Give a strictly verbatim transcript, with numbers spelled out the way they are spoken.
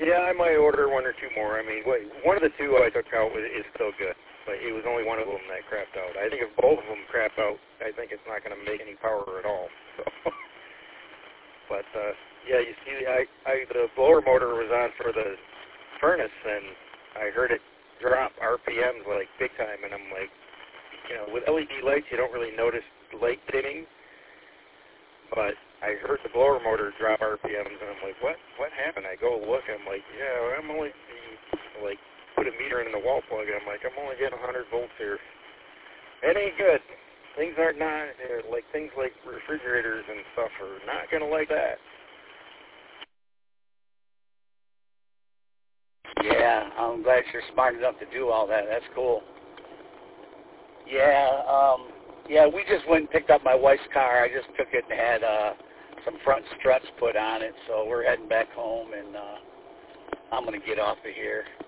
Yeah, I might order one or two more. I mean, wait, one of the two I took out was, is still good. But it was only one of them that crapped out. I think if both of them crap out, I think it's not going to make any power at all. So, but uh, yeah, you see, I, I the blower motor was on for the furnace, and I heard it drop R P Ms like big time, and I'm like, you know, with L E D lights, you don't really notice light dimming, but I heard the blower motor drop R P Ms, and I'm like, what? What happened? I go look, I'm like, yeah, I'm only like. Put a meter in the wall plug, and I'm like, I'm only getting one hundred volts here. It ain't good. Things are not, uh, like, things like refrigerators and stuff are not going to like that. Yeah, I'm glad you're smart enough to do all that. That's cool. Yeah, um, yeah, we just went and picked up my wife's car. I just took it and had uh, some front struts put on it, so we're heading back home, and uh, I'm going to get off of here.